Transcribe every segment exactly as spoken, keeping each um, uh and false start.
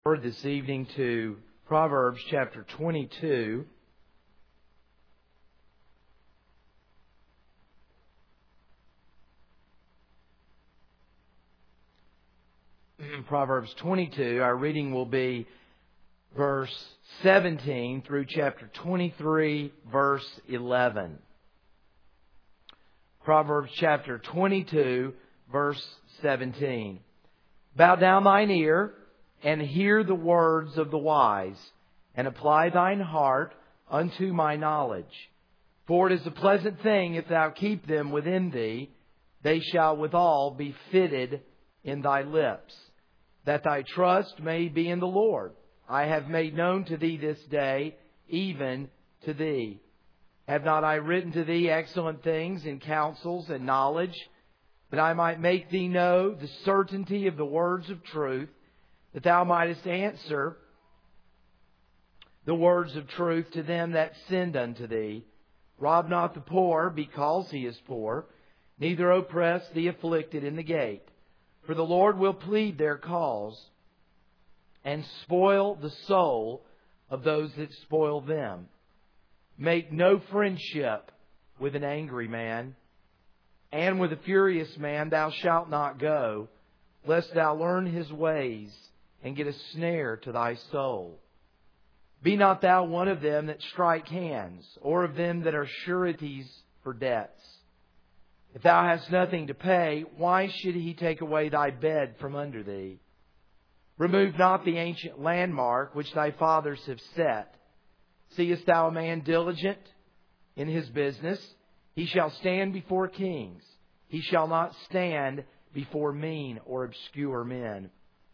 This evening to Proverbs chapter twenty-two. Proverbs twenty-two, our reading will be verse seventeen through chapter twenty-three, verse eleven. Proverbs chapter twenty-two, verse seventeen. Bow down thine ear, and hear the words of the wise, and apply thine heart unto my knowledge. For it is a pleasant thing if thou keep them within thee, they shall withal be fitted in thy lips, that thy trust may be in the Lord. I have made known to thee this day, even to thee. Have not I written to thee excellent things in counsels and knowledge, that I might make thee know the certainty of the words of truth, that thou mightest answer the words of truth to them that send unto thee. Rob not the poor because he is poor, neither oppress the afflicted in the gate. For the Lord will plead their cause, and spoil the soul of those that spoil them. Make no friendship with an angry man, and with a furious man thou shalt not go, lest thou learn his ways, and get a snare to thy soul. Be not thou one of them that strike hands, or of them that are sureties for debts. If thou hast nothing to pay, why should he take away thy bed from under thee? Remove not the ancient landmark which thy fathers have set. Seest thou a man diligent in his business? He shall stand before kings. He shall not stand before mean or obscure men.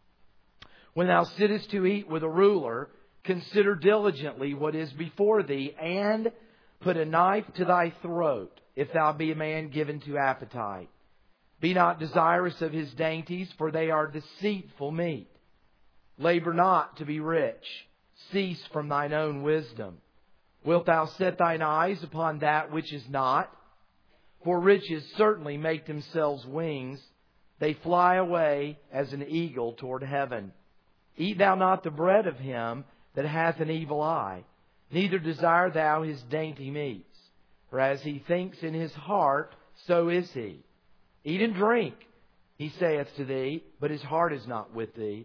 When thou sittest to eat with a ruler, consider diligently what is before thee, and put a knife to thy throat, if thou be a man given to appetite. Be not desirous of his dainties, for they are deceitful meat. Labor not to be rich. Cease from thine own wisdom. Wilt thou set thine eyes upon that which is not? For riches certainly make themselves wings. They fly away as an eagle toward heaven. Eat thou not the bread of him that hath an evil eye, neither desire thou his dainty meats. For as he thinks in his heart, so is he. Eat and drink, he saith to thee, but his heart is not with thee.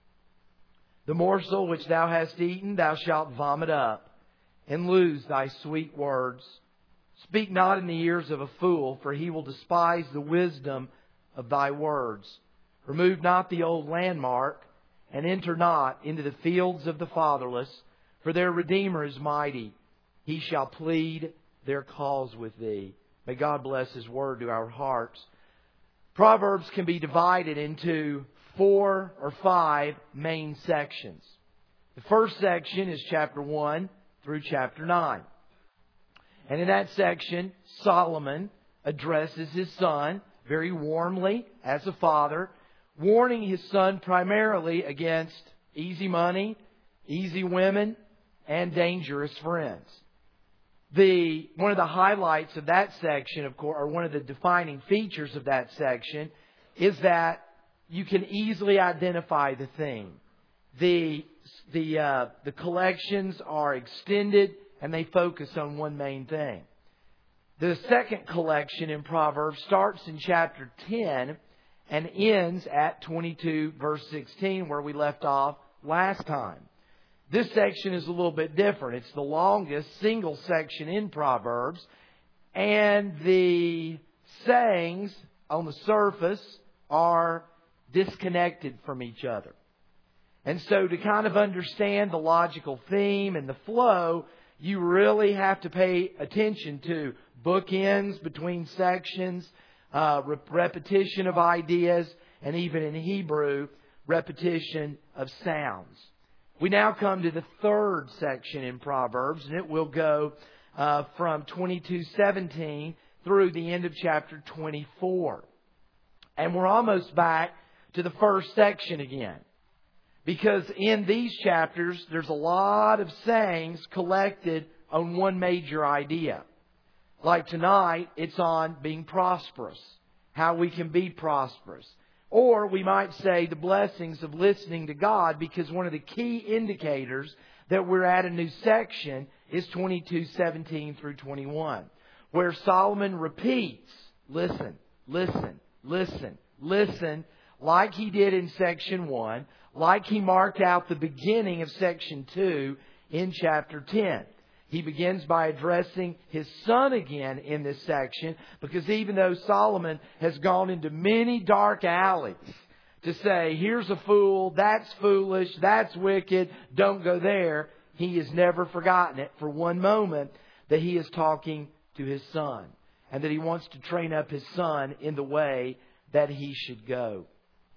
The morsel which thou hast eaten thou shalt vomit up, and lose thy sweet words. Speak not in the ears of a fool, for he will despise the wisdom of thy words. Remove not the old landmark, and enter not into the fields of the fatherless, for their Redeemer is mighty. He shall plead their cause with thee. May God bless His word to our hearts. Proverbs can be divided into four or five main sections. The first section is chapter one through chapter nine. And in that section, Solomon addresses his son very warmly as a father, warning his son primarily against easy money, easy women, and dangerous friends. The one of the highlights of that section, of course, or one of the defining features of that section, is that you can easily identify the theme. The the uh, the collections are extended, and they focus on one main thing. The second collection in Proverbs starts in chapter ten and ends at twenty-two verse sixteen, where we left off last time. This section is a little bit different. It's the longest single section in Proverbs, and the sayings on the surface are disconnected from each other. And so to kind of understand the logical theme and the flow, you really have to pay attention to bookends between sections, uh, repetition of ideas, and even in Hebrew, repetition of sounds. We now come to the third section in Proverbs, and it will go uh, from twenty-two seventeen through the end of chapter twenty-four. And we're almost back to the first section again. Because in these chapters, there's a lot of sayings collected on one major idea. Like tonight, it's on being prosperous, how we can be prosperous. Or we might say the blessings of listening to God, because one of the key indicators that we're at a new section is twenty-two seventeen through twenty-one, where Solomon repeats, listen, listen, listen, listen, like he did in section one, like he marked out the beginning of section two in chapter ten. He begins by addressing his son again in this section, because even though Solomon has gone into many dark alleys to say, here's a fool, that's foolish, that's wicked, don't go there, he has never forgotten it for one moment that he is talking to his son, and that he wants to train up his son in the way that he should go.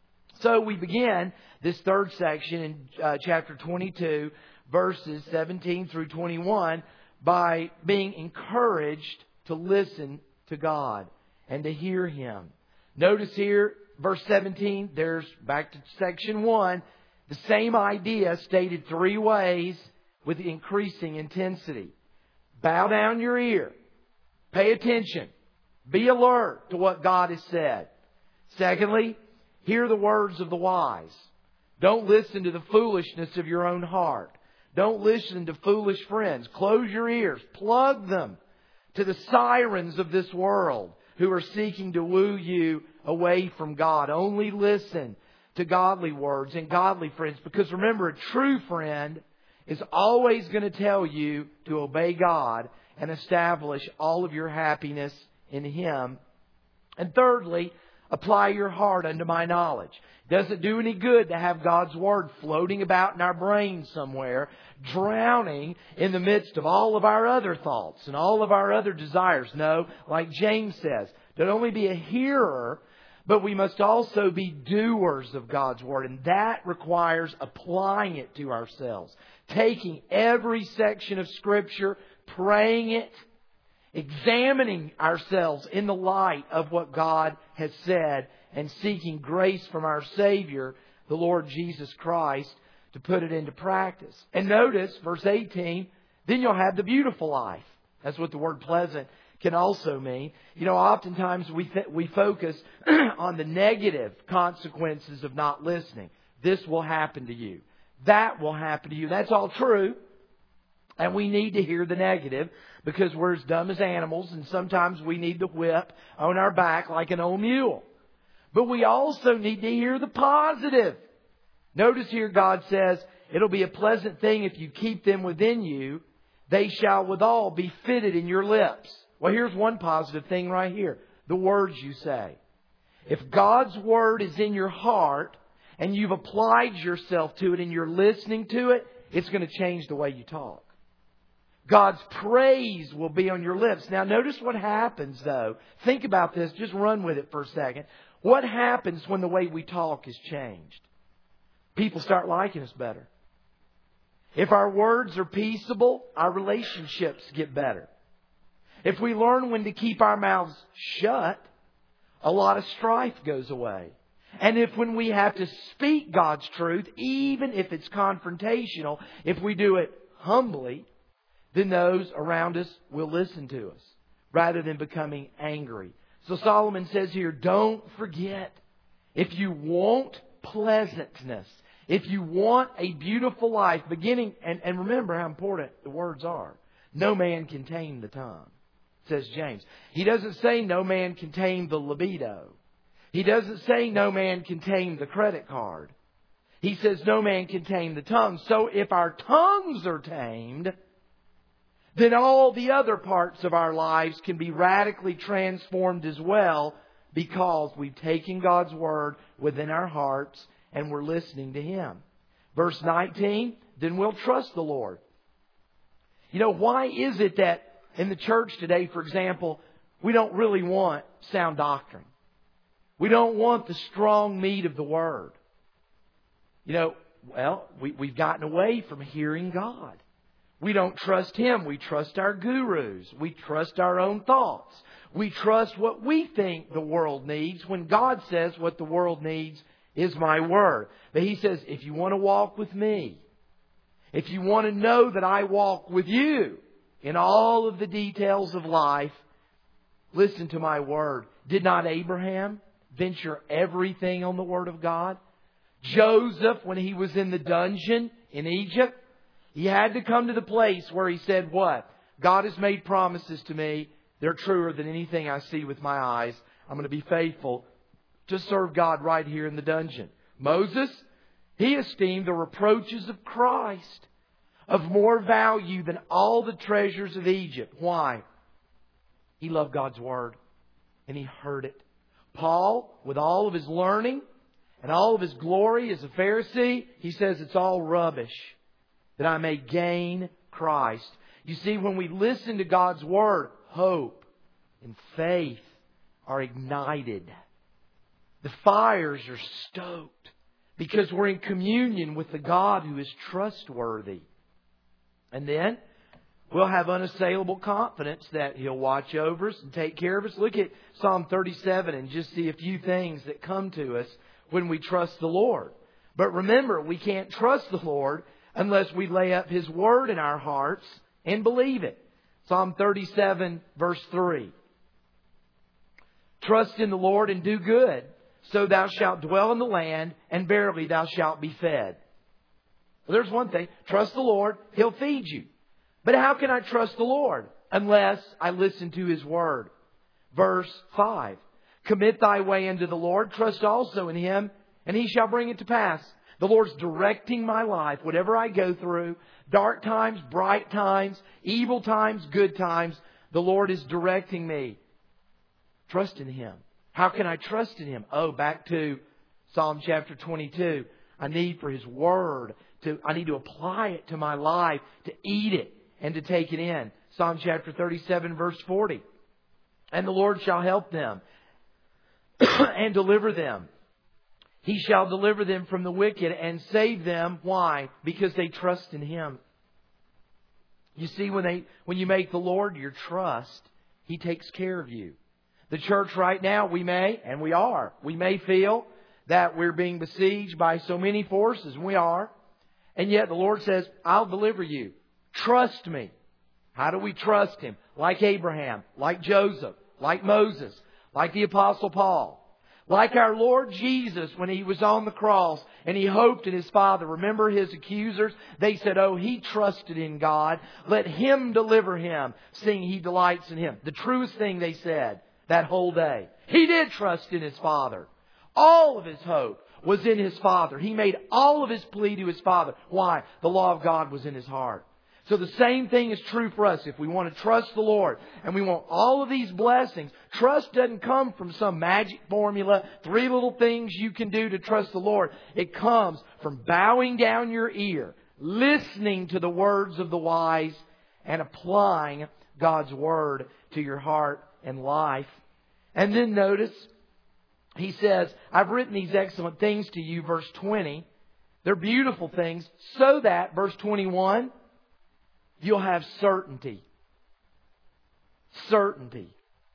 So we begin this third section in uh, chapter twenty-two, verses seventeen through twenty-one, by being encouraged to listen to God and to hear Him. Notice here, verse seventeen, there's, back to section one, the same idea stated three ways with increasing intensity. Bow down your ear. Pay attention. Be alert to what God has said. Secondly, hear the words of the wise. Don't listen to the foolishness of your own heart. Don't listen to foolish friends. Close your ears. Plug them to the sirens of this world who are seeking to woo you away from God. Only listen to godly words and godly friends. Because remember, a true friend is always going to tell you to obey God and establish all of your happiness in Him. And thirdly, apply your heart unto my knowledge. Does it do any good to have God's Word floating about in our brains somewhere, drowning in the midst of all of our other thoughts and all of our other desires? No, like James says, don't only be a hearer, but we must also be doers of God's Word. And that requires applying it to ourselves. Taking every section of Scripture, praying it, examining ourselves in the light of what God has said, and seeking grace from our Savior, the Lord Jesus Christ, to put it into practice. And notice, verse eighteen, then you'll have the beautiful life. That's what the word pleasant can also mean. You know, oftentimes we th- we focus on the negative consequences of not listening. This will happen to you. That will happen to you. That's all true. And we need to hear the negative, because we're as dumb as animals, and sometimes we need the whip on our back like an old mule. But we also need to hear the positive. Notice here God says, it'll be a pleasant thing if you keep them within you. They shall withal be fitted in your lips. Well, here's one positive thing right here. The words you say. If God's Word is in your heart and you've applied yourself to it and you're listening to it, it's going to change the way you talk. God's praise will be on your lips. Now notice what happens though. Think about this. Just run with it for a second. What happens when the way we talk is changed? People start liking us better. If our words are peaceable, our relationships get better. If we learn when to keep our mouths shut, a lot of strife goes away. And if when we have to speak God's truth, even if it's confrontational, if we do it humbly, then those around us will listen to us rather than becoming angry. So Solomon says here, don't forget, if you want pleasantness, if you want a beautiful life, beginning, and, and remember how important the words are. No man can tame the tongue, says James. He doesn't say no man can tame the libido. He doesn't say no man can tame the credit card. He says no man can tame the tongue. So if our tongues are tamed, then all the other parts of our lives can be radically transformed as well, because we've taken God's Word within our hearts and we're listening to Him. Verse nineteen, then we'll trust the Lord. You know, why is it that in the church today, for example, we don't really want sound doctrine? We don't want the strong meat of the Word. You know, well, we, we've gotten away from hearing God. We don't trust Him. We trust our gurus. We trust our own thoughts. We trust what we think the world needs, when God says what the world needs is my Word. But He says, if you want to walk with me, if you want to know that I walk with you in all of the details of life, listen to my Word. Did not Abraham, venture everything on the Word of God. Joseph, when he was in the dungeon in Egypt, he had to come to the place where he said, what? God has made promises to me. They're truer than anything I see with my eyes. I'm going to be faithful to serve God right here in the dungeon. Moses, he esteemed the reproaches of Christ of more value than all the treasures of Egypt. Why? He loved God's Word and he heard it. Paul, with all of his learning and all of his glory as a Pharisee, he says it's all rubbish that I may gain Christ. You see, when we listen to God's Word, hope and faith are ignited. The fires are stoked because we're in communion with the God who is trustworthy. And then we'll have unassailable confidence that He'll watch over us and take care of us. Look at Psalm thirty-seven and just see a few things that come to us when we trust the Lord. But remember, we can't trust the Lord unless we lay up His Word in our hearts and believe it. Psalm thirty-seven verse three. Trust in the Lord and do good, so thou shalt dwell in the land, and verily thou shalt be fed. Well, there's one thing. Trust the Lord, He'll feed you. But how can I trust the Lord unless I listen to His Word? Verse five. Commit thy way unto the Lord, trust also in Him, and He shall bring it to pass. The Lord's directing my life, whatever I go through, dark times, bright times, evil times, good times, the Lord is directing me. Trust in Him. How can I trust in Him? Oh, back to Psalm chapter twenty-two. I need for His Word to, I need to apply it to my life, to eat it and to take it in. Psalm chapter thirty-seven verse forty. And the Lord shall help them and deliver them. He shall deliver them from the wicked and save them. Why? Because they trust in Him. You see, when they, when you make the Lord your trust, He takes care of you. The church right now, we may, and we are, we may feel that we're being besieged by so many forces, and we are. And yet the Lord says, I'll deliver you. Trust me. How do we trust Him? Like Abraham, like Joseph, like Moses, like the Apostle Paul. Like our Lord Jesus when He was on the cross and He hoped in His Father. Remember His accusers? They said, oh, He trusted in God. Let Him deliver him, seeing He delights in Him. The truest thing they said that whole day. He did trust in His Father. All of His hope was in His Father. He made all of His plea to His Father. Why? The law of God was in His heart. So the same thing is true for us. If we want to trust the Lord and we want all of these blessings, trust doesn't come from some magic formula, three little things you can do to trust the Lord. It comes from bowing down your ear, listening to the words of the wise, and applying God's Word to your heart and life. And then notice, he says, I've written these excellent things to you, verse twenty. They're beautiful things, so that, verse twenty-one, you'll have certainty. Certainty.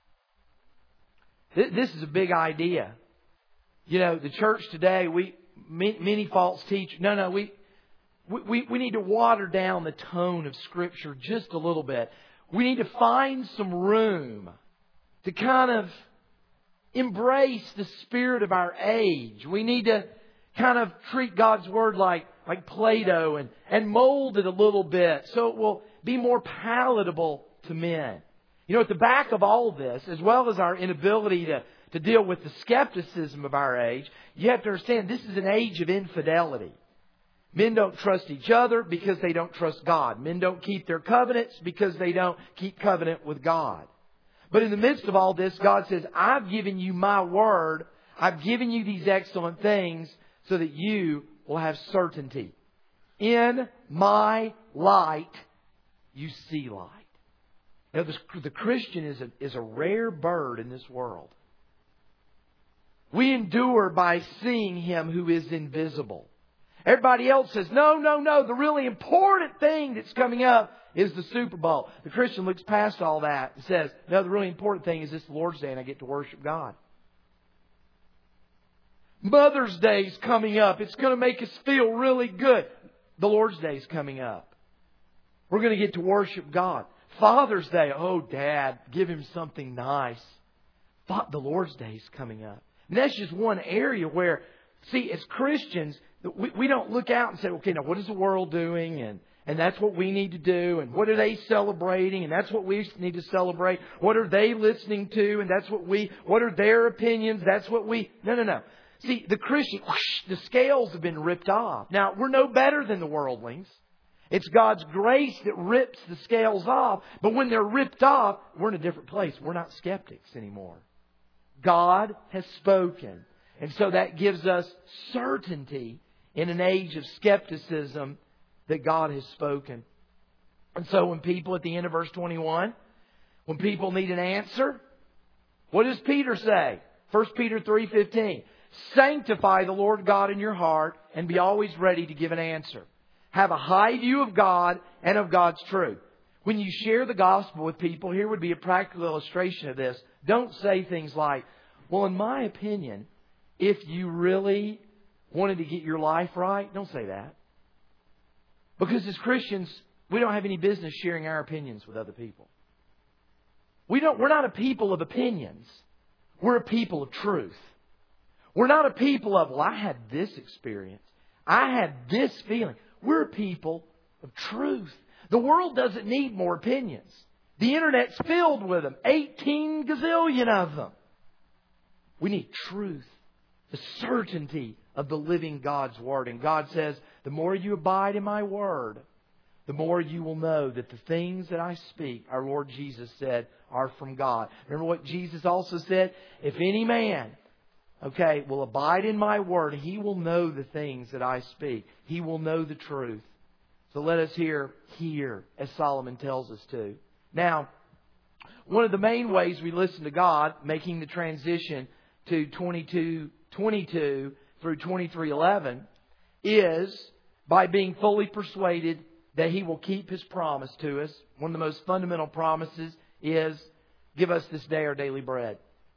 This is a big idea. You know, the church today, we many false teachers. No, no, we, we we need to water down the tone of Scripture just a little bit. We need to find some room to kind of embrace the spirit of our age. We need to kind of treat God's Word like, like Play-Doh and, and mold it a little bit so it will be more palatable to men. You know, at the back of all of this, as well as our inability to, to deal with the skepticism of our age, you have to understand this is an age of infidelity. Men don't trust each other because they don't trust God. Men don't keep their covenants because they don't keep covenant with God. But in the midst of all this, God says, I've given you my Word. I've given you these excellent things so that you will have certainty. In my light, you see light. Now, the, the Christian is a, is a rare bird in this world. We endure by seeing Him who is invisible. Everybody else says, no, no, no. The really important thing that's coming up is the Super Bowl. The Christian looks past all that and says, no, the really important thing is this Lord's Day and I get to worship God. Mother's Day is coming up. It's going to make us feel really good. The Lord's Day is coming up. We're going to get to worship God. Father's Day. Oh, Dad, give him something nice. The Lord's Day is coming up. And that's just one area where, see, as Christians, we, we don't look out and say, okay, now what is the world doing? And, and that's what we need to do. And what are they celebrating? And that's what we need to celebrate. What are they listening to? And that's what we, what are their opinions? That's what we, no, no, no. See, the Christian, whoosh, the scales have been ripped off. Now, we're no better than the worldlings. It's God's grace that rips the scales off. But when they're ripped off, we're in a different place. We're not skeptics anymore. God has spoken. And so that gives us certainty in an age of skepticism that God has spoken. And so when people at the end of verse twenty-one, when people need an answer, what does Peter say? First Peter three fifteen. Sanctify the Lord God in your heart and be always ready to give an answer. Have a high view of God and of God's truth. When you share the gospel with people, here would be a practical illustration of this. Don't say things like, well, in my opinion, if you really wanted to get your life right, don't say that. Because as Christians, we don't have any business sharing our opinions with other people. We don't, we're not a people of opinions. We're a people of truth. We're not a people of, well, I had this experience. I had this feeling. We're a people of truth. The world doesn't need more opinions. The Internet's filled with them. eighteen gazillion of them. We need truth. The certainty of the living God's Word. And God says, the more you abide in my Word, the more you will know that the things that I speak, our Lord Jesus said, are from God. Remember what Jesus also said? If any man, okay, will abide in my Word, he will know the things that I speak. He will know the truth. So let us hear, hear, as Solomon tells us to. Now, one of the main ways we listen to God, making the transition to twenty-two twenty-two through twenty-three eleven, is by being fully persuaded that He will keep His promise to us. One of the most fundamental promises is, give us this day our daily bread.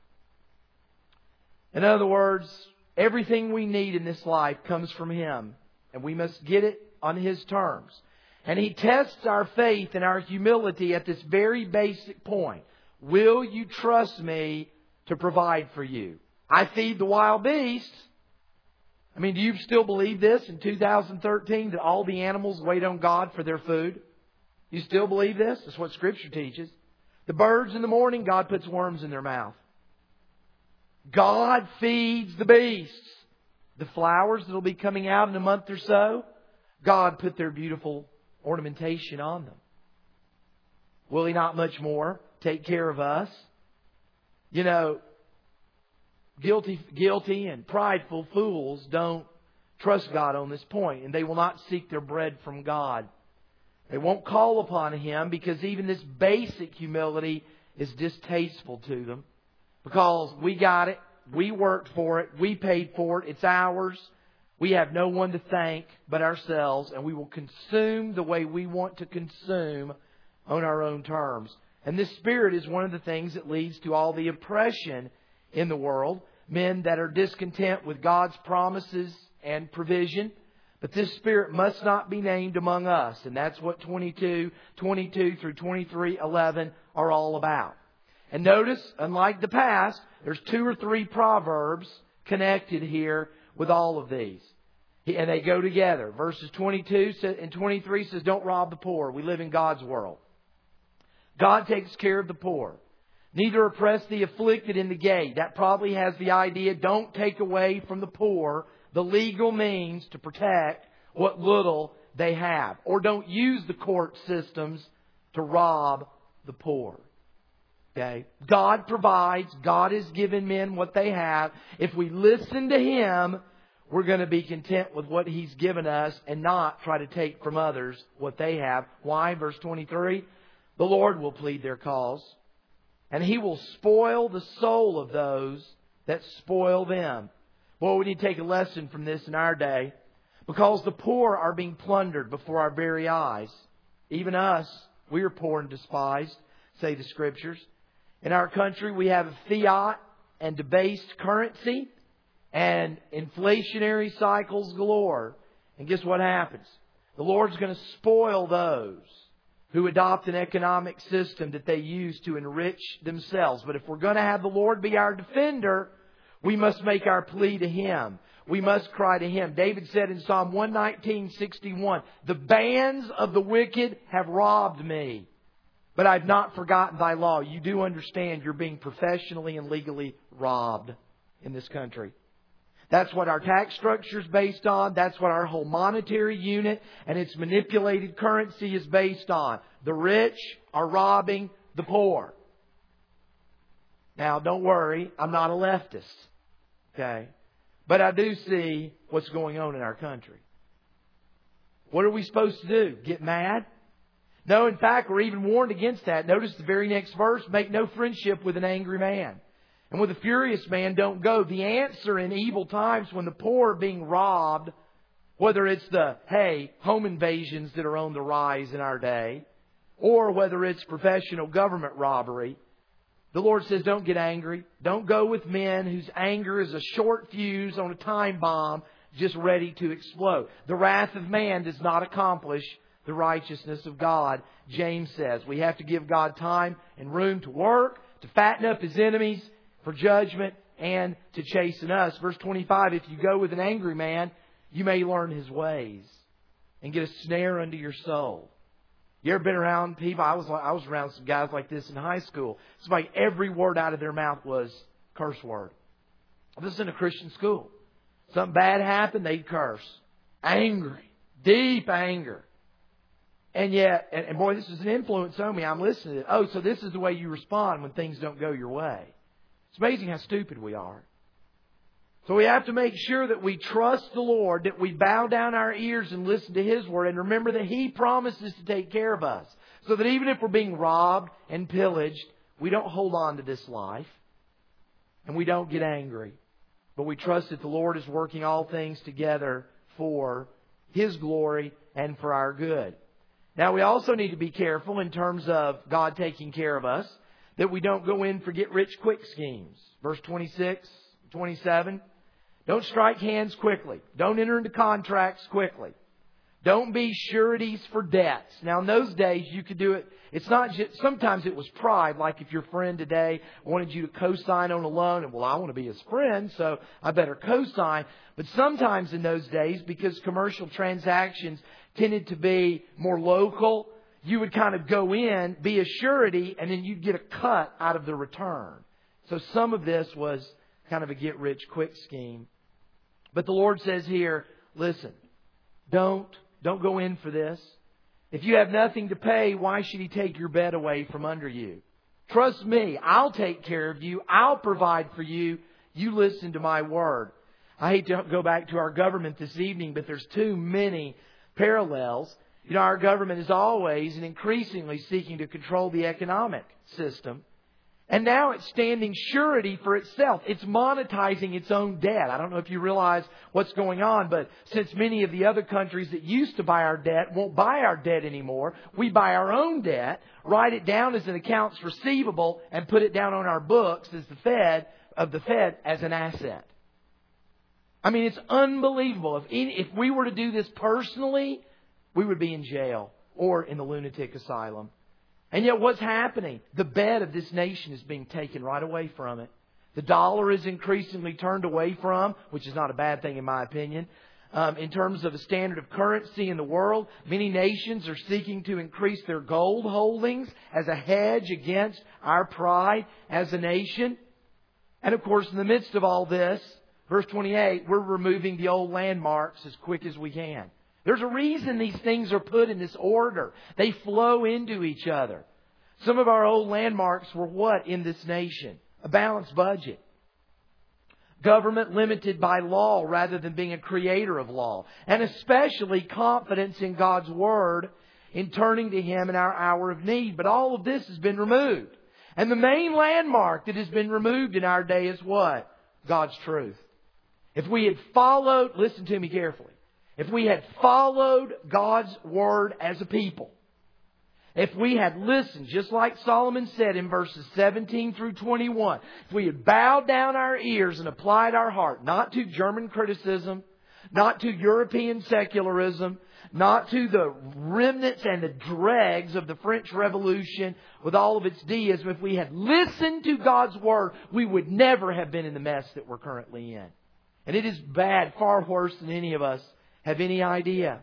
In other words, everything we need in this life comes from Him, and we must get it on His terms. And He tests our faith and our humility at this very basic point. Will you trust me to provide for you? I feed the wild beasts. I mean, do you still believe this in two thousand thirteen, that all the animals wait on God for their food? You still believe this? That's what Scripture teaches. The birds in the morning, God puts worms in their mouth. God feeds the beasts. The flowers that will be coming out in a month or so, God put their beautiful ornamentation on them. Will He not much more take care of us? You know, guilty, guilty and prideful fools don't trust God on this point, and they will not seek their bread from God. They won't call upon Him because even this basic humility is distasteful to them. Because we got it, we worked for it, we paid for it, it's ours. We have no one to thank but ourselves, and we will consume the way we want to consume on our own terms. And this spirit is one of the things that leads to all the oppression in the world. Men that are discontent with God's promises and provision. But this spirit must not be named among us. And that's what twenty-two twenty-two through twenty-three eleven are all about. And notice, unlike the past, there's two or three proverbs connected here with all of these. And they go together. Verses twenty-two and twenty-three says, don't rob the poor. We live in God's world. God takes care of the poor. Neither oppress the afflicted in the gate. That probably has the idea, don't take away from the poor the legal means to protect what little they have. Or don't use the court systems to rob the poor. Okay? God provides. God has given men what they have. If we listen to Him, we're going to be content with what He's given us and not try to take from others what they have. Why? Verse twenty-three, the Lord will plead their cause, and He will spoil the soul of those that spoil them. Boy, we need to take a lesson from this in our day, because the poor are being plundered before our very eyes. Even us, we are poor and despised, say the Scriptures. In our country, we have a fiat and debased currency and inflationary cycles galore. And guess what happens? The Lord's going to spoil those who adopt an economic system that they use to enrich themselves. But if we're going to have the Lord be our defender, We must make our plea to Him. We must cry to Him. David said in Psalm one nineteen, sixty-one, the bands of the wicked have robbed me, but I've not forgotten Thy law. You do understand you're being professionally and legally robbed in this country. That's what our tax structure is based on. That's what our whole monetary unit and its manipulated currency is based on. The rich are robbing the poor. Now, don't worry, I'm not a leftist. Okay? But I do see what's going on in our country. What are we supposed to do? Get mad? No, in fact, we're even warned against that. Notice the very next verse, make no friendship with an angry man. And with a furious man, don't go. The answer in evil times when the poor are being robbed, whether it's the, hey, home invasions that are on the rise in our day, or whether it's professional government robbery, the Lord says don't get angry. Don't go with men whose anger is a short fuse on a time bomb just ready to explode. The wrath of man does not accomplish the righteousness of God, James says. We have to give God time and room to work, to fatten up His enemies, for judgment, and to chasten us. Verse twenty-five, if you go with an angry man, you may learn his ways and get a snare under your soul. You ever been around people? I was I was around some guys like this in high school. It's like every word out of their mouth was curse word. This is in a Christian school. Something bad happened, they'd curse. Angry. Deep anger. And yet, and, and boy, this is an influence on me. I'm listening to it. Oh, so this is the way you respond when things don't go your way. It's amazing how stupid we are. So we have to make sure that we trust the Lord, that we bow down our ears and listen to His Word, and remember that He promises to take care of us. So that even if we're being robbed and pillaged, we don't hold on to this life. And we don't get angry. But we trust that the Lord is working all things together for His glory and for our good. Now we also need to be careful in terms of God taking care of us, that we don't go in for get-rich-quick schemes. Verse twenty-six, twenty-seven. Don't strike hands quickly. Don't enter into contracts quickly. Don't be sureties for debts. Now, in those days, you could do it. It's not just, sometimes it was pride. Like if your friend today wanted you to co-sign on a loan, and well, I want to be his friend, so I better co-sign. But sometimes in those days, because commercial transactions tended to be more local, you would kind of go in, be a surety, and then you'd get a cut out of the return. So some of this was kind of a get-rich-quick scheme. But the Lord says here, listen, don't, don't go in for this. If you have nothing to pay, why should He take your bed away from under you? Trust me, I'll take care of you. I'll provide for you. You listen to my word. I hate to go back to our government this evening, but there's too many parallels. You know, our government is always and increasingly seeking to control the economic system. And now it's standing surety for itself. It's monetizing its own debt. I don't know if you realize what's going on, but since many of the other countries that used to buy our debt won't buy our debt anymore, we buy our own debt, write it down as an accounts receivable, and put it down on our books as the Fed of the Fed as an asset. I mean, it's unbelievable. If any, if we were to do this personally, we would be in jail or in the lunatic asylum. And yet what's happening? The bed of this nation is being taken right away from it. The dollar is increasingly turned away from, which is not a bad thing in my opinion. Um, in terms of a standard of currency in the world, many nations are seeking to increase their gold holdings as a hedge against our pride as a nation. And of course, in the midst of all this, verse twenty-eight, we're removing the old landmarks as quick as we can. There's a reason these things are put in this order. They flow into each other. Some of our old landmarks were what in this nation? A balanced budget. Government limited by law rather than being a creator of law. And especially confidence in God's Word in turning to Him in our hour of need. But all of this has been removed. And the main landmark that has been removed in our day is what? God's truth. If we had followed, listen to me carefully. If we had followed God's Word as a people, if we had listened, just like Solomon said in verses seventeen through twenty-one, if we had bowed down our ears and applied our heart, not to German criticism, not to European secularism, not to the remnants and the dregs of the French Revolution with all of its deism. If we had listened to God's Word, we would never have been in the mess that we're currently in. And it is bad, far worse than any of us have any idea.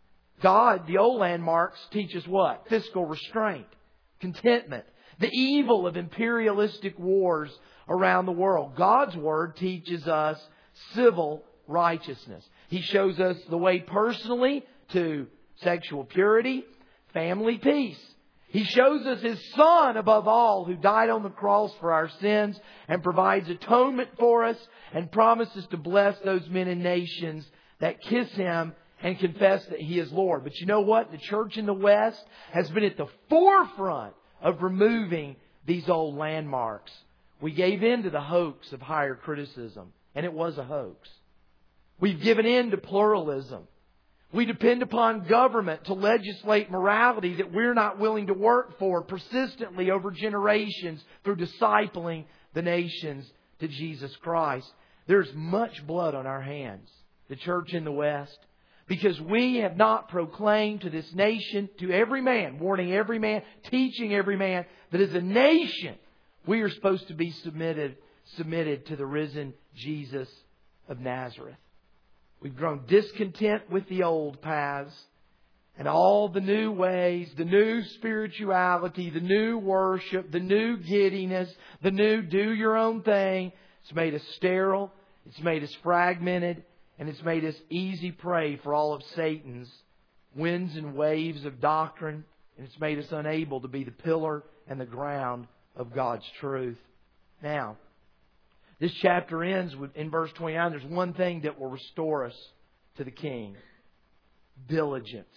God, the old landmarks, teach us what? Fiscal restraint, contentment, the evil of imperialistic wars around the world. God's Word teaches us civil righteousness. He shows us the way personally to sexual purity, family peace. He shows us His Son above all, who died on the cross for our sins and provides atonement for us and promises to bless those men and nations that kiss Him and confess that He is Lord. But you know what? The church in the West has been at the forefront of removing these old landmarks. We gave in to the hoax of higher criticism, and it was a hoax. We've given in to pluralism. We depend upon government to legislate morality that we're not willing to work for persistently over generations through discipling the nations to Jesus Christ. There's much blood on our hands, the church in the West, because we have not proclaimed to this nation, to every man, warning every man, teaching every man, that as a nation we are supposed to be submitted, submitted to the risen Jesus of Nazareth. We've grown discontent with the old paths and all the new ways, the new spirituality, the new worship, the new giddiness, the new do your own thing. It's made us sterile, it's made us fragmented, and it's made us easy prey for all of Satan's winds and waves of doctrine. And it's made us unable to be the pillar and the ground of God's truth. Now, this chapter ends with, in verse twenty-nine, there's one thing that will restore us to the King. Diligence.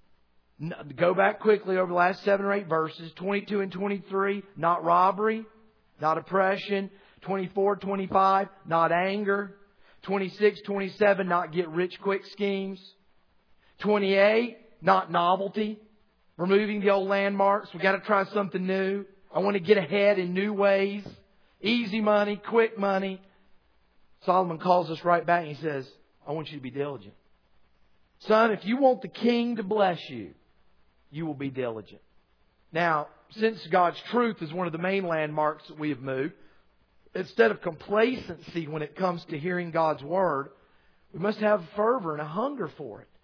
Go back quickly over the last seven or eight verses. twenty-two and twenty-three, not robbery, not oppression. twenty-four, twenty-five, not anger. twenty-six, twenty-seven, not get rich quick schemes. twenty-eight, not novelty. Removing the old landmarks. We've got to try something new. I want to get ahead in new ways. Easy money, quick money. Solomon calls us right back and he says, I want you to be diligent. Son, if you want the King to bless you, you will be diligent. Now, since God's truth is one of the main landmarks that we have moved, instead of complacency when it comes to hearing God's Word, we must have fervor and a hunger for it.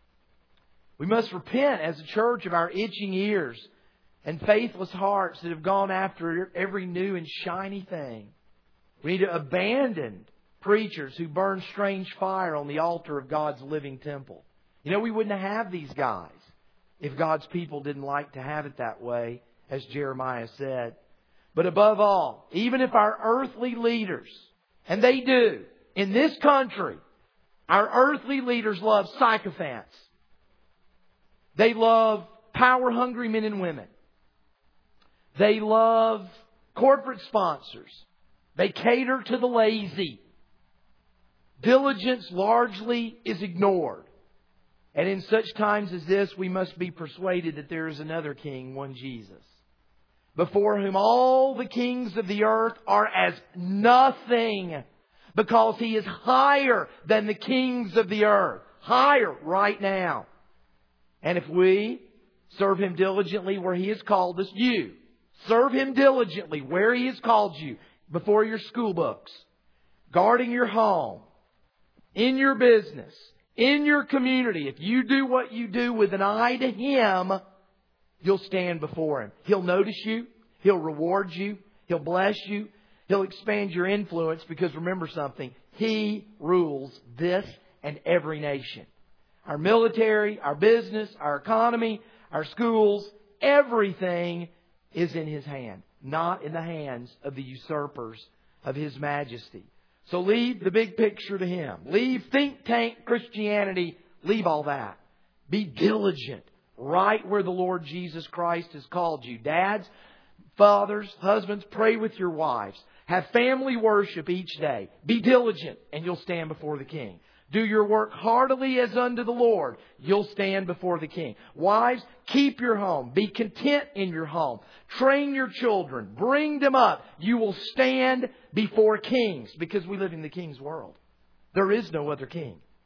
We must repent as a church of our itching ears and faithless hearts that have gone after every new and shiny thing. We need to abandon preachers who burn strange fire on the altar of God's living temple. You know, we wouldn't have these guys if God's people didn't like to have it that way, as Jeremiah said. But above all, even if our earthly leaders, and they do, in this country, our earthly leaders love sycophants. They love power-hungry men and women. They love corporate sponsors. They cater to the lazy. Diligence largely is ignored. And in such times as this, we must be persuaded that there is another King, one Jesus, before whom all the kings of the earth are as nothing, because He is higher than the kings of the earth. Higher right now. And if we serve Him diligently where He has called us, you serve Him diligently where He has called you, before your school books, guarding your home, in your business, in your community. If you do what you do with an eye to Him, you'll stand before Him. He'll notice you. He'll reward you. He'll bless you. He'll expand your influence, because remember something, He rules this and every nation. Our military, our business, our economy, our schools, everything is in His hand, not in the hands of the usurpers of His majesty. So leave the big picture to Him. Leave think tank Christianity. Leave all that. Be diligent right where the Lord Jesus Christ has called you. Dads, fathers, husbands, pray with your wives. Have family worship each day. Be diligent and you'll stand before the King. Do your work heartily as unto the Lord. You'll stand before the King. Wives, keep your home. Be content in your home. Train your children. Bring them up. You will stand before kings, because we live in the King's world. There is no other king.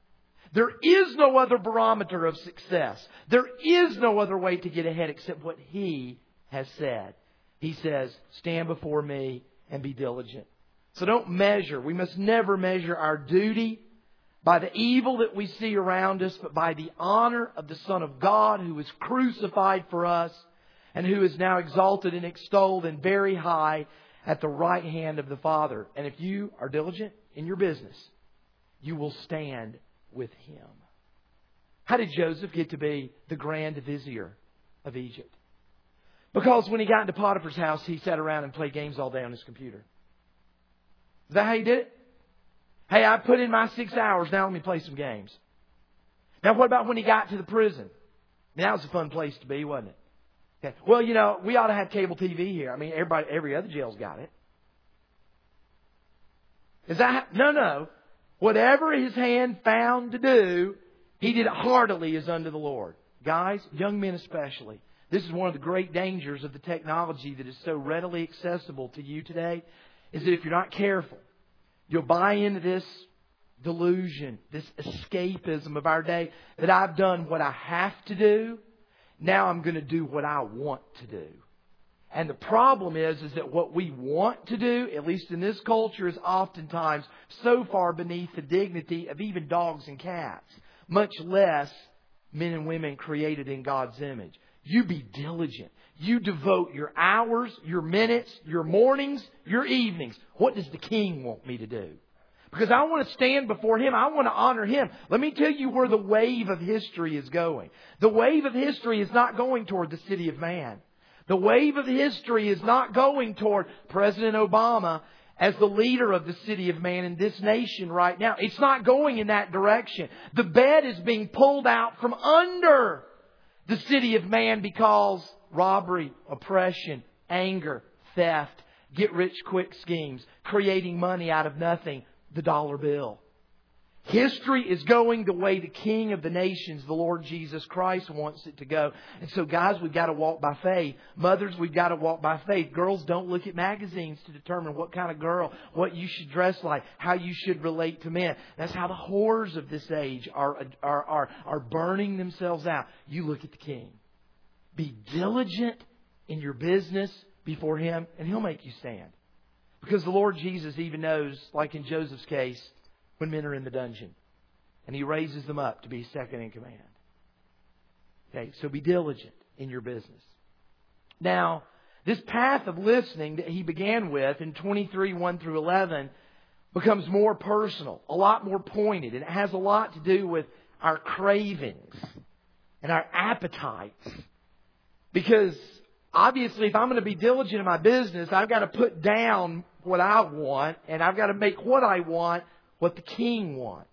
There is no other barometer of success. There is no other way to get ahead except what He has said. He says, stand before me and be diligent. So don't measure. We must never measure our duty by the evil that we see around us, but by the honor of the Son of God who was crucified for us and who is now exalted and extolled and very high at the right hand of the Father. And if you are diligent in your business, you will stand with Him. How did Joseph get to be the Grand Vizier of Egypt? Because when he got into Potiphar's house, he sat around and played games all day on his computer. Is that how he did it? Hey, I put in my six hours. Now let me play some games. Now what about when he got to the prison? I mean, that was a fun place to be, wasn't it? Okay. Well, you know, we ought to have cable T V here. I mean, everybody, every other jail's got it. Is that... No, no. Whatever his hand found to do, he did it heartily as unto the Lord. Guys, young men especially, this is one of the great dangers of the technology that is so readily accessible to you today, is that if you're not careful, you'll buy into this delusion, this escapism of our day, that I've done what I have to do, now I'm going to do what I want to do. And the problem is, is that what we want to do, at least in this culture, is oftentimes so far beneath the dignity of even dogs and cats, much less men and women created in God's image. You be diligent. You devote your hours, your minutes, your mornings, your evenings. What does the King want me to do? Because I want to stand before Him. I want to honor Him. Let me tell you where the wave of history is going. The wave of history is not going toward the city of man. The wave of history is not going toward President Obama as the leader of the city of man in this nation right now. It's not going in that direction. The bed is being pulled out from under the city of man because robbery, oppression, anger, theft, get-rich-quick schemes, creating money out of nothing, the dollar bill. History is going the way the King of the nations, the Lord Jesus Christ, wants it to go. And so, guys, we've got to walk by faith. Mothers, we've got to walk by faith. Girls, don't look at magazines to determine what kind of girl, what you should dress like, how you should relate to men. That's how the whores of this age are, are, are, are burning themselves out. You look at the King. Be diligent in your business before Him, and He'll make you stand. Because the Lord Jesus even knows, like in Joseph's case, when men are in the dungeon. And He raises them up to be second in command. Okay, so be diligent in your business. Now, this path of listening that he began with in twenty-three, one through eleven becomes more personal, a lot more pointed. And it has a lot to do with our cravings and our appetites. Because obviously, if I'm going to be diligent in my business, I've got to put down what I want, and I've got to make what I want what the King wants.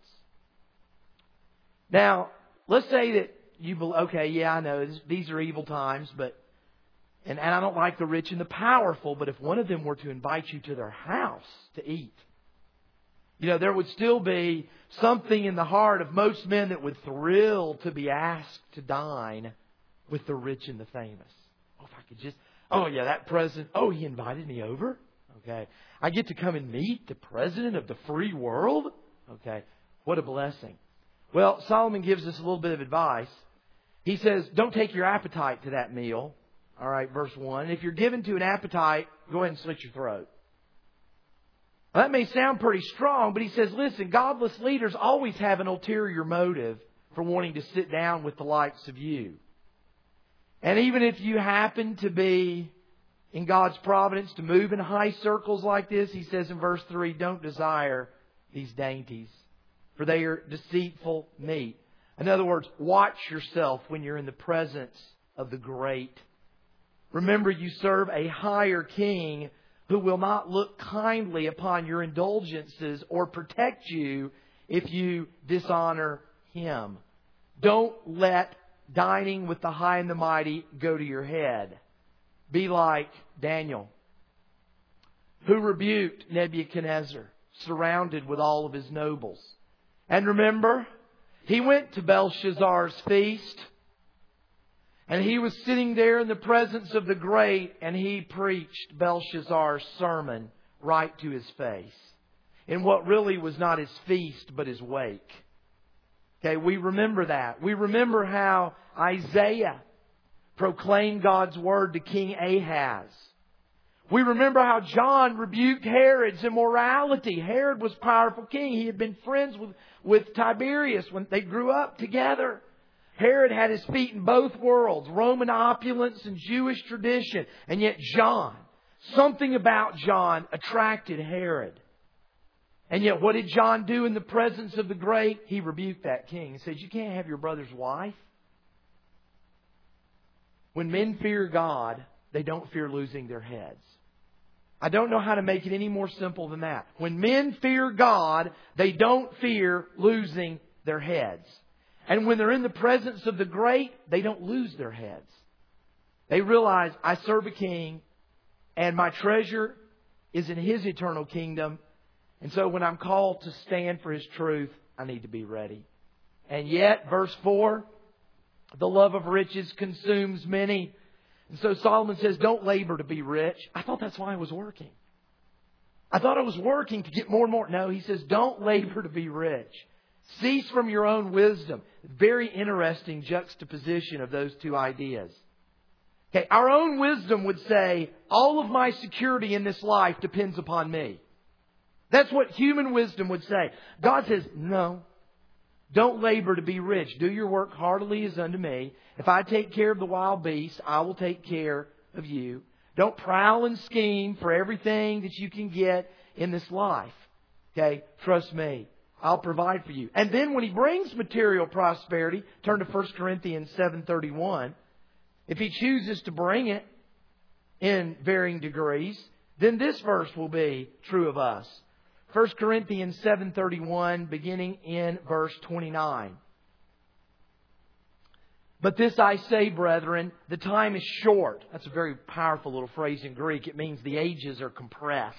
Now, let's say that you believe, okay, yeah, I know these are evil times, but and, and I don't like the rich and the powerful, but if one of them were to invite you to their house to eat, you know, there would still be something in the heart of most men that would thrill to be asked to dine with the rich and the famous. Oh, if I could just, oh yeah, that president, oh, he invited me over. Okay. I get to come and meet the president of the free world. Okay. What a blessing. Well, Solomon gives us a little bit of advice. He says, don't take your appetite to that meal. All right, verse one. If you're given to an appetite, go ahead and slit your throat. Well, that may sound pretty strong, but he says, listen, godless leaders always have an ulterior motive for wanting to sit down with the likes of you. And even if you happen to be in God's providence to move in high circles like this, He says in verse three, don't desire these dainties, for they are deceitful meat. In other words, watch yourself when you're in the presence of the great. Remember, you serve a higher King who will not look kindly upon your indulgences or protect you if you dishonor Him. Don't let dining with the high and the mighty go to your head. Be like Daniel, who rebuked Nebuchadnezzar, surrounded with all of his nobles. And remember, he went to Belshazzar's feast, and he was sitting there in the presence of the great, and he preached Belshazzar's sermon right to his face, in what really was not his feast, but his wake. Okay, we remember that. We remember how Isaiah proclaimed God's word to King Ahaz. We remember how John rebuked Herod's immorality. Herod was a powerful king. He had been friends with, with Tiberius when they grew up together. Herod had his feet in both worlds, Roman opulence and Jewish tradition. And yet John, something about John attracted Herod. And yet what did John do in the presence of the great? He rebuked that king. He said, you can't have your brother's wife. When men fear God, they don't fear losing their heads. I don't know how to make it any more simple than that. When men fear God, they don't fear losing their heads. And when they're in the presence of the great, they don't lose their heads. They realize, I serve a king, and my treasure is in His eternal kingdom. And so when I'm called to stand for His truth, I need to be ready. And yet, verse four, the love of riches consumes many. And so Solomon says, don't labor to be rich. I thought that's why I was working. I thought I was working to get more and more. No, he says, don't labor to be rich. Cease from your own wisdom. Very interesting juxtaposition of those two ideas. Okay, our own wisdom would say, all of my security in this life depends upon me. That's what human wisdom would say. God says, no. Don't labor to be rich. Do your work heartily as unto me. If I take care of the wild beasts, I will take care of you. Don't prowl and scheme for everything that you can get in this life. Okay? Trust me. I'll provide for you. And then when He brings material prosperity, turn to First Corinthians seven thirty-one. If He chooses to bring it in varying degrees, then this verse will be true of us. First Corinthians seven thirty-one, beginning in verse twenty-nine. But this I say, brethren, the time is short. That's a very powerful little phrase in Greek. It means the ages are compressed.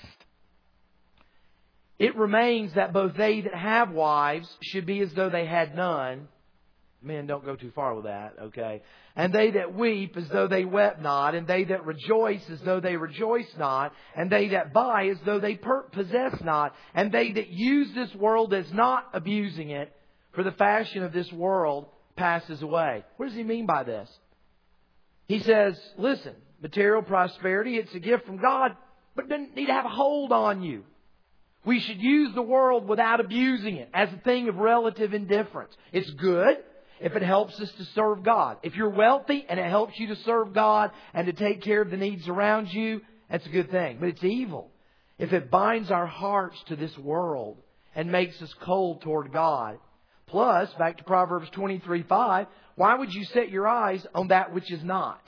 It remains that both they that have wives should be as though they had none. Men, don't go too far with that, okay? And they that weep as though they wept not, and they that rejoice as though they rejoice not, and they that buy as though they per- possess not, and they that use this world as not abusing it, for the fashion of this world passes away. What does he mean by this? He says, listen, material prosperity, it's a gift from God, but it doesn't need to have a hold on you. We should use the world without abusing it as a thing of relative indifference. It's good if it helps us to serve God. If you're wealthy and it helps you to serve God and to take care of the needs around you, that's a good thing. But it's evil if it binds our hearts to this world and makes us cold toward God. Plus, back to Proverbs twenty-three five, why would you set your eyes on that which is not?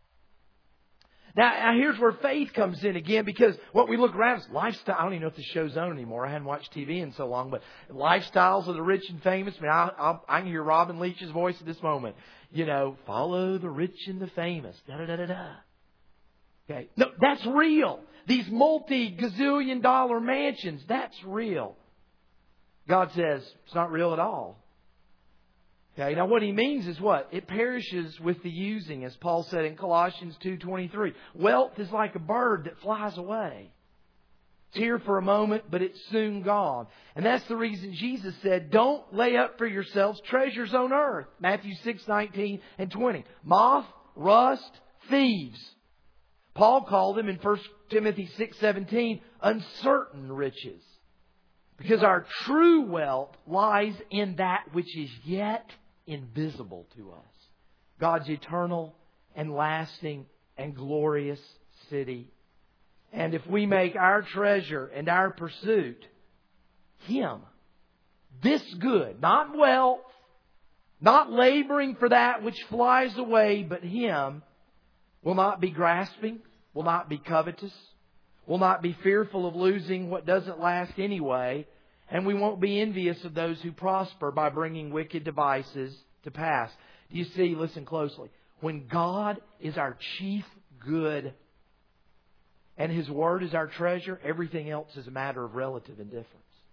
Now, now, here's where faith comes in again, because what we look around is lifestyle. I don't even know if the show's on anymore. I hadn't watched T V in so long, but lifestyles of the rich and famous. I mean, I, I, I can hear Robin Leach's voice at this moment. You know, follow the rich and the famous. Da da da da da. Okay, no, that's real. These multi-gazillion dollar mansions, that's real. God says it's not real at all. Okay, now what He means is what? It perishes with the using, as Paul said in Colossians two twenty-three. Wealth is like a bird that flies away. It's here for a moment, but it's soon gone. And that's the reason Jesus said, don't lay up for yourselves treasures on earth. Matthew six nineteen and twenty. Moth, rust, thieves. Paul called them in First Timothy six seventeen uncertain riches. Because our true wealth lies in that which is yet invisible to us. God's eternal and lasting and glorious city. And if we make our treasure and our pursuit Him, this good, not wealth, not laboring for that which flies away, but Him, will not be grasping, will not be covetous, will not be fearful of losing what doesn't last anyway, and we won't be envious of those who prosper by bringing wicked devices to pass. Do you see, listen closely, when God is our chief good and His Word is our treasure, everything else is a matter of relative indifference.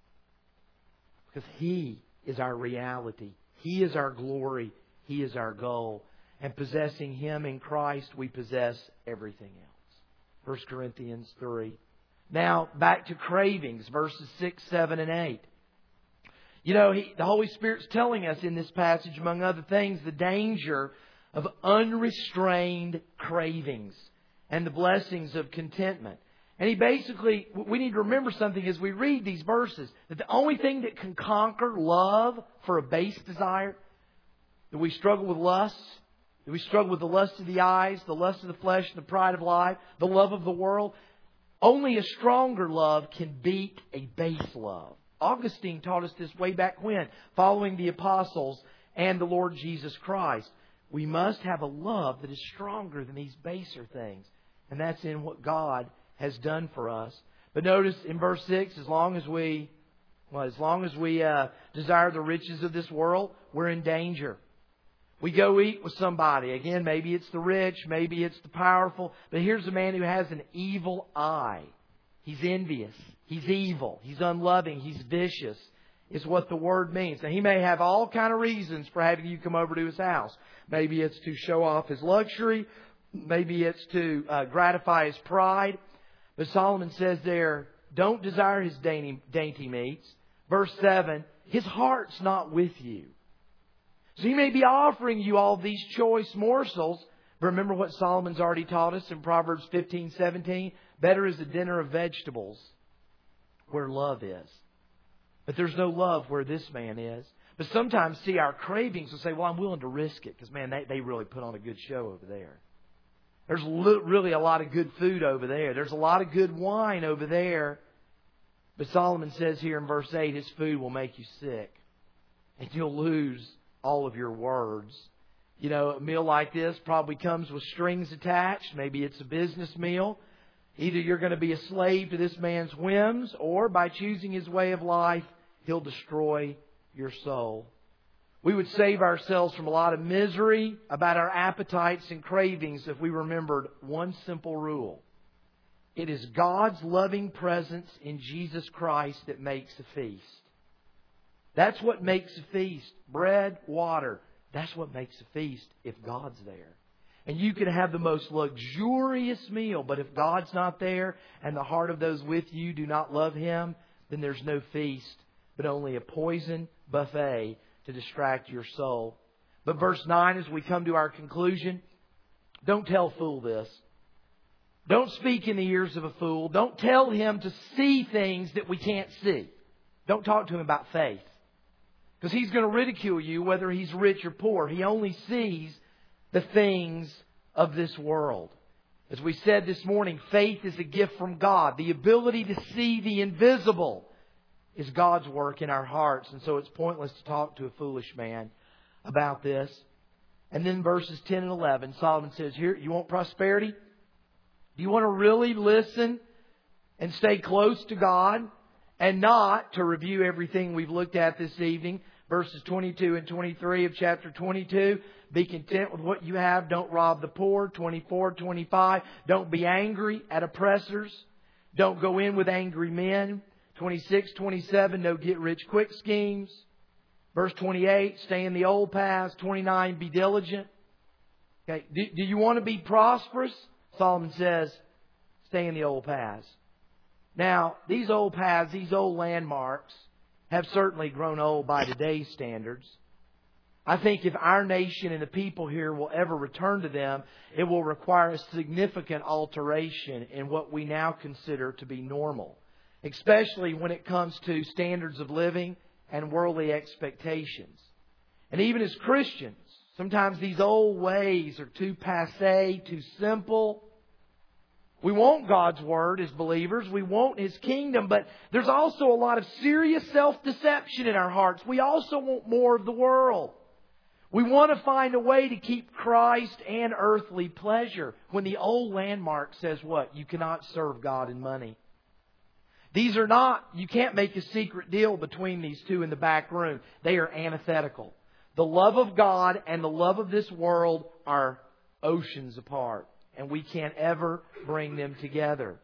Because He is our reality. He is our glory. He is our goal. And possessing Him in Christ, we possess everything else. First Corinthians three. Now, back to cravings, verses six, seven, and eight. You know, he, the Holy Spirit's telling us in this passage, among other things, the danger of unrestrained cravings and the blessings of contentment. And he basically, we need to remember something as we read these verses, that the only thing that can conquer love for a base desire, that we struggle with lust, that we struggle with the lust of the eyes, the lust of the flesh, and the pride of life, the love of the world, only a stronger love can beat a base love. Augustine taught us this way back when, following the apostles and the Lord Jesus Christ. We must have a love that is stronger than these baser things. And that's in what God has done for us. But notice in verse six, as long as we, well, as long as we uh, desire the riches of this world, we're in danger. We go eat with somebody. Again, maybe it's the rich, maybe it's the powerful. But here's a man who has an evil eye. He's envious. He's evil. He's unloving. He's vicious, is what the word means. Now, he may have all kind of reasons for having you come over to his house. Maybe it's to show off his luxury. Maybe it's to uh, gratify his pride. But Solomon says there, don't desire his dainty, dainty meats. Verse seven, his heart's not with you. So he may be offering you all these choice morsels. But remember what Solomon's already taught us in Proverbs fifteen seventeen. Better is a dinner of vegetables where love is. But there's no love where this man is. But sometimes, see, our cravings will say, well, I'm willing to risk it. Because, man, they, they really put on a good show over there. There's really a lot of good food over there. There's a lot of good wine over there. But Solomon says here in verse eight, his food will make you sick. And you'll lose all of your words. You know, a meal like this probably comes with strings attached. Maybe it's a business meal. Either you're going to be a slave to this man's whims, or by choosing his way of life, he'll destroy your soul. We would save ourselves from a lot of misery about our appetites and cravings if we remembered one simple rule. It is God's loving presence in Jesus Christ that makes a feast. That's what makes a feast. Bread, water. That's what makes a feast if God's there. And you can have the most luxurious meal, but if God's not there and the heart of those with you do not love Him, then there's no feast, but only a poison buffet to distract your soul. But verse nine, as we come to our conclusion, don't tell a fool this. Don't speak in the ears of a fool. Don't tell him to see things that we can't see. Don't talk to him about faith. Because he's going to ridicule you whether he's rich or poor. He only sees the things of this world. As we said this morning, faith is a gift from God. The ability to see the invisible is God's work in our hearts. And so it's pointless to talk to a foolish man about this. And then verses ten and eleven, Solomon says, here, you want prosperity? Do you want to really listen and stay close to God and not to review everything we've looked at this evening? Verses twenty-two and twenty-three of chapter twenty-two. Be content with what you have. Don't rob the poor. twenty-four, twenty-five. Don't be angry at oppressors. Don't go in with angry men. twenty-six, twenty-seven. No get rich quick schemes. Verse twenty-eight. Stay in the old paths. twenty-nine. Be diligent. Okay. Do, do you want to be prosperous? Solomon says, stay in the old paths. Now, these old paths, these old landmarks, have certainly grown old by today's standards. I think if our nation and the people here will ever return to them, it will require a significant alteration in what we now consider to be normal, especially when it comes to standards of living and worldly expectations. And even as Christians, sometimes these old ways are too passé, too simple. We want God's Word as believers. We want His kingdom. But there's also a lot of serious self-deception in our hearts. We also want more of the world. We want to find a way to keep Christ and earthly pleasure. When the old landmark says what? You cannot serve God and money. These are not, you can't make a secret deal between these two in the back room. They are antithetical. The love of God and the love of this world are oceans apart. And we can't ever bring them together.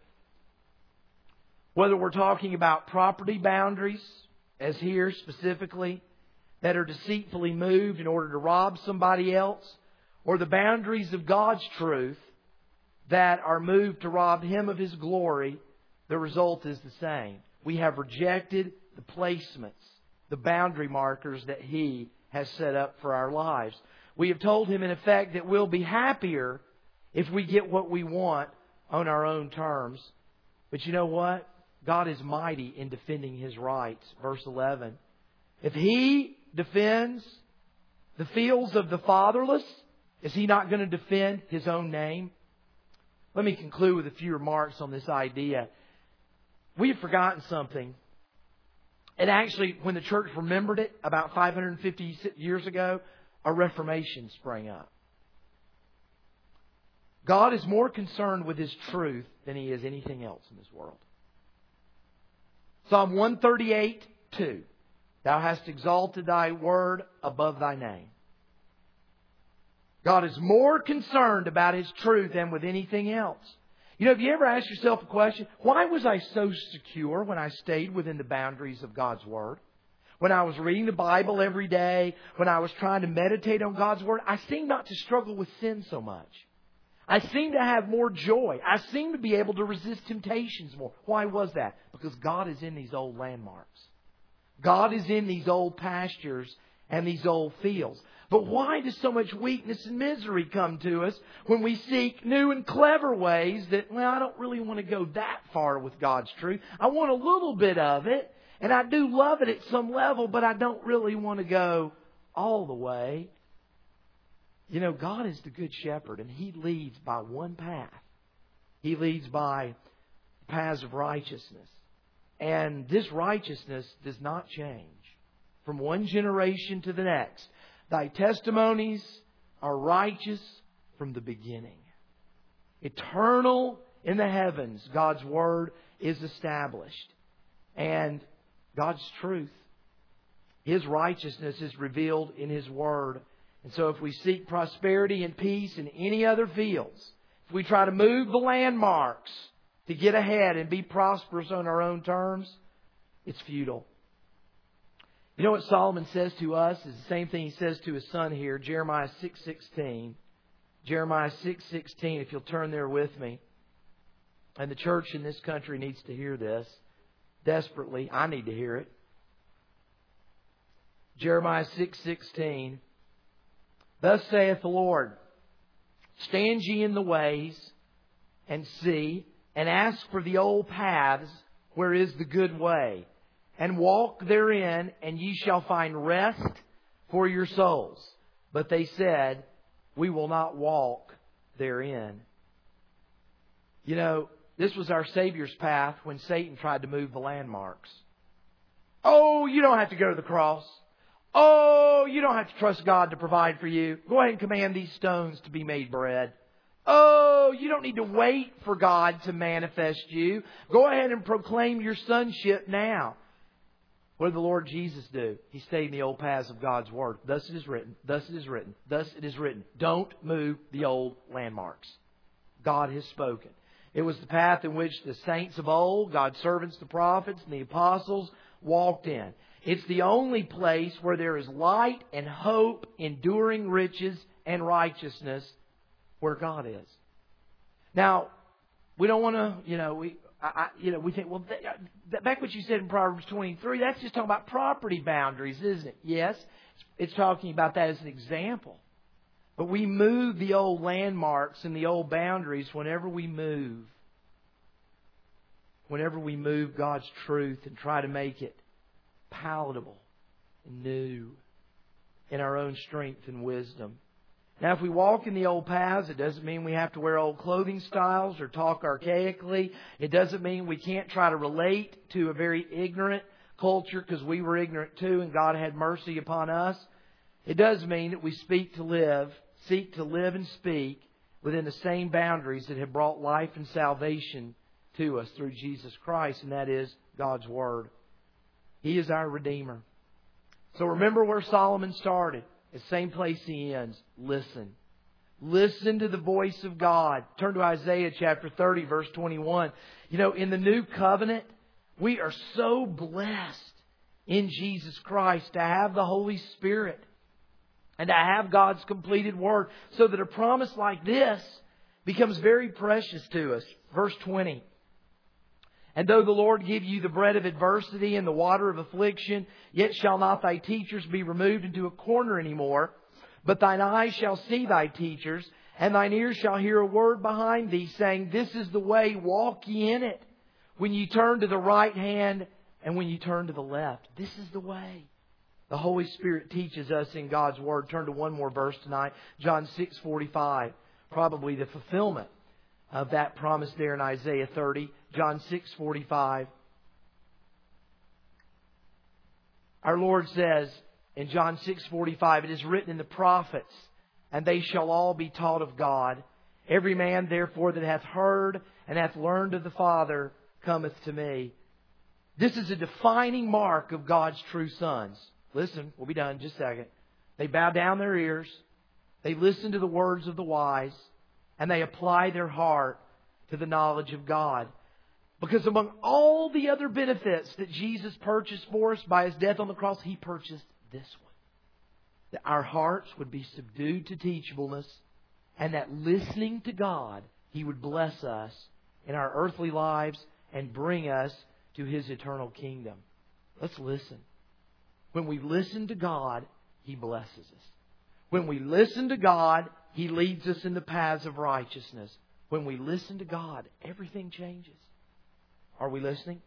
Whether we're talking about property boundaries, as here specifically, that are deceitfully moved in order to rob somebody else, or the boundaries of God's truth that are moved to rob Him of His glory, the result is the same. We have rejected the placements the boundary markers that He has set up for our lives. We have told Him, in effect, that we'll be happier if we get what we want on our own terms. But you know what? God is mighty in defending His rights. Verse eleven. If He defends the fields of the fatherless, is He not going to defend His own name? Let me conclude with a few remarks on this idea. We have forgotten something. And actually, when the church remembered it about five hundred fifty years ago, a Reformation sprang up. God is more concerned with His truth than He is anything else in this world. Psalm one thirty-eight, two. Thou hast exalted Thy word above Thy name. God is more concerned about His truth than with anything else. You know, have you ever asked yourself a question? Why was I so secure when I stayed within the boundaries of God's Word? When I was reading the Bible every day, when I was trying to meditate on God's Word, I seemed not to struggle with sin so much. I seemed to have more joy. I seemed to be able to resist temptations more. Why was that? Because God is in these old landmarks. God is in these old pastures and these old fields. But why does so much weakness and misery come to us when we seek new and clever ways that, well, I don't really want to go that far with God's truth. I want a little bit of it, and I do love it at some level, but I don't really want to go all the way. You know, God is the Good Shepherd, and He leads by one path. He leads by paths of righteousness. And this righteousness does not change from one generation to the next. Thy testimonies are righteous from the beginning. Eternal in the heavens, God's Word is established. And God's truth, His righteousness is revealed in His Word. And so if we seek prosperity and peace in any other fields, if we try to move the landmarks to get ahead and be prosperous on our own terms, it's futile. You know what Solomon says to us is the same thing he says to his son here, Jeremiah six sixteen. Jeremiah six sixteen, if you'll turn there with me. And the church in this country needs to hear this desperately. I need to hear it. Jeremiah six sixteen. Thus saith the Lord, stand ye in the ways and see, and ask for the old paths where is the good way. And walk therein, and ye shall find rest for your souls. But they said, we will not walk therein. You know, this was our Savior's path when Satan tried to move the landmarks. Oh, you don't have to go to the cross. Oh, you don't have to trust God to provide for you. Go ahead and command these stones to be made bread. Oh, you don't need to wait for God to manifest you. Go ahead and proclaim your sonship now. What did the Lord Jesus do? He stayed in the old paths of God's Word. Thus it is written. Thus it is written. Thus it is written. Don't move the old landmarks. God has spoken. It was the path in which the saints of old, God's servants, the prophets, and the apostles walked in. It's the only place where there is light and hope, enduring riches and righteousness, where God is. Now, we don't want to, you know, we... I, I, you know, we think, well, that, that, back what you said in Proverbs twenty-three, that's just talking about property boundaries, isn't it? Yes, it's, it's talking about that as an example. But we move the old landmarks and the old boundaries whenever we move. Whenever we move God's truth and try to make it palatable and new in our own strength and wisdom. Now, if we walk in the old paths, it doesn't mean we have to wear old clothing styles or talk archaically. It doesn't mean we can't try to relate to a very ignorant culture because we were ignorant too and God had mercy upon us. It does mean that we speak to live, seek to live and speak within the same boundaries that have brought life and salvation to us through Jesus Christ, and that is God's Word. He is our Redeemer. So remember where Solomon started. The same place he ends. Listen. Listen to the voice of God. Turn to Isaiah chapter thirty, verse twenty-one. You know, in the new covenant, we are so blessed in Jesus Christ to have the Holy Spirit and to have God's completed Word, so that a promise like this becomes very precious to us. Verse twenty. And though the Lord give you the bread of adversity and the water of affliction, yet shall not thy teachers be removed into a corner any more. But thine eyes shall see thy teachers, and thine ears shall hear a word behind thee, saying, This is the way, walk ye in it. When you turn to the right hand, and when you turn to the left. This is the way. The Holy Spirit teaches us in God's Word. Turn to one more verse tonight. John six forty-five. Probably the fulfillment of that promise there in Isaiah thirty. John six forty-five. Our Lord says in John six forty-five, It is written in the prophets, and they shall all be taught of God. Every man therefore that hath heard and hath learned of the Father cometh to me. This is a defining mark of God's true sons. Listen, we'll be done in just a second. They bow down their ears. They listen to the words of the wise. And they apply their heart to the knowledge of God. Because among all the other benefits that Jesus purchased for us by His death on the cross, He purchased this one. That our hearts would be subdued to teachableness. And that listening to God, He would bless us in our earthly lives and bring us to His eternal kingdom. Let's listen. When we listen to God, He blesses us. When we listen to God, He leads us in the paths of righteousness. When we listen to God, everything changes. Are we listening?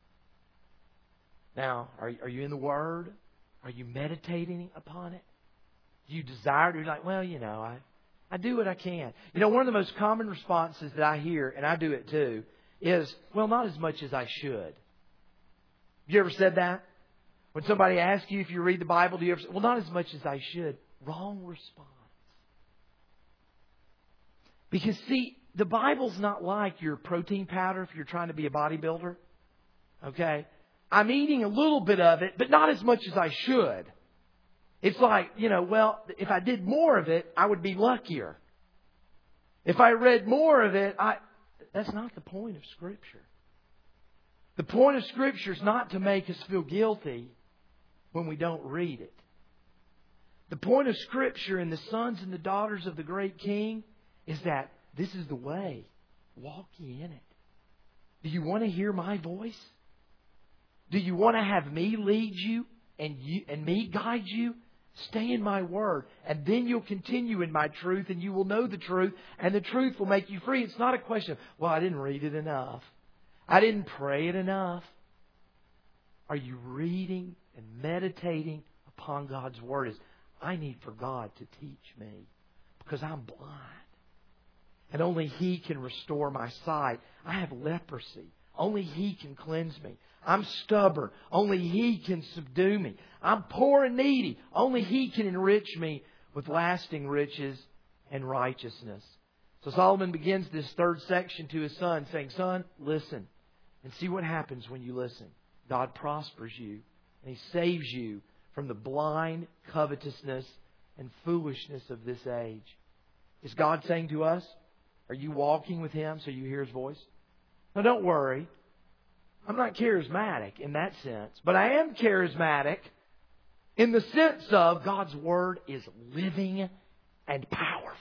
Now, are, are you in the Word? Are you meditating upon it? Do you desire to? You're like, well, you know, I, I do what I can. You know, one of the most common responses that I hear, and I do it too, is, well, not as much as I should. Have you ever said that? When somebody asks you if you read the Bible, do you ever say, well, not as much as I should? Wrong response. Because, see, the Bible's not like your protein powder if you're trying to be a bodybuilder. Okay? I'm eating a little bit of it, but not as much as I should. It's like, you know, well, if I did more of it, I would be luckier. If I read more of it, I... That's not the point of Scripture. The point of Scripture is not to make us feel guilty when we don't read it. The point of Scripture in the sons and the daughters of the great King is that this is the way. Walk ye in it. Do you want to hear my voice? Do you want to have me lead you and you and me guide you? Stay in my Word, and then you'll continue in my truth, and you will know the truth, and the truth will make you free. It's not a question of, well, I didn't read it enough. I didn't pray it enough. Are you reading and meditating upon God's Word? Is I need for God to teach me because I'm blind. And only He can restore my sight. I have leprosy. Only He can cleanse me. I'm stubborn. Only He can subdue me. I'm poor and needy. Only He can enrich me with lasting riches and righteousness. So Solomon begins this third section to his son saying, Son, listen and see what happens when you listen. God prospers you and He saves you from the blind covetousness and foolishness of this age. Is God saying to us, are you walking with Him so you hear His voice? Now don't worry. I'm not charismatic in that sense. But I am charismatic in the sense of God's Word is living and powerful.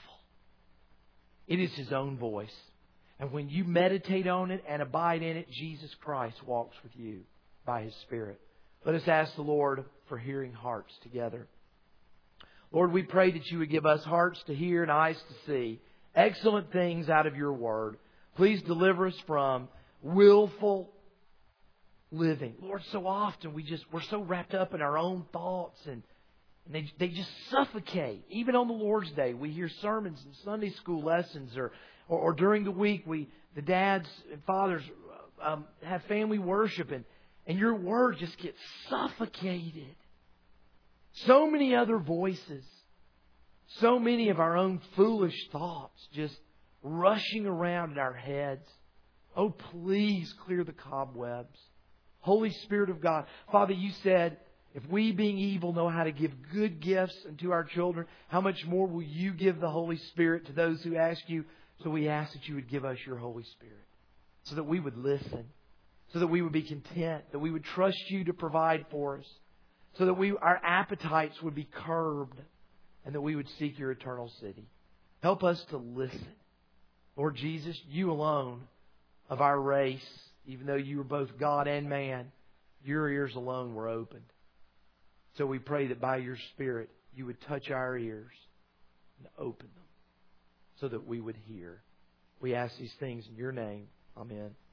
It is His own voice. And when you meditate on it and abide in it, Jesus Christ walks with you by His Spirit. Let us ask the Lord for hearing hearts together. Lord, we pray that You would give us hearts to hear and eyes to see excellent things out of Your Word. Please deliver us from willful living. Lord, so often we just, we're so wrapped up in our own thoughts and, and they, they just suffocate. Even on the Lord's Day, we hear sermons and Sunday school lessons or, or, or during the week, we, the dads and fathers um, have family worship and, and Your Word just gets suffocated. So many other voices, so many of our own foolish thoughts just rushing around in our heads. Oh, please clear the cobwebs. Holy Spirit of God. Father, You said, if we being evil know how to give good gifts unto our children, how much more will You give the Holy Spirit to those who ask You? So we ask that You would give us Your Holy Spirit so that we would listen, so that we would be content, that we would trust You to provide for us, so that we our appetites would be curbed and that we would seek Your eternal city. Help us to listen. Lord Jesus, You alone of our race, Even though you were both God and man, your ears alone were opened. So we pray that by your Spirit, you would touch our ears and open them so that we would hear. We ask these things in your name. Amen.